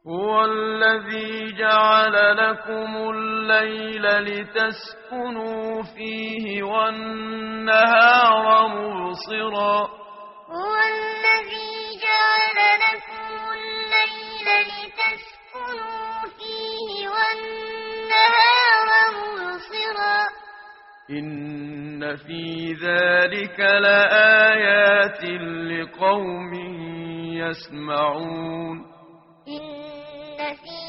هو الذي جعل لكم الليل لتسكنوا فيه والنهار مبصرا هو الذي جعل لكم الليل لتسكنوا فيه والنهار مبصرا إن في ذلك لآيات لقوم يسمعون إن في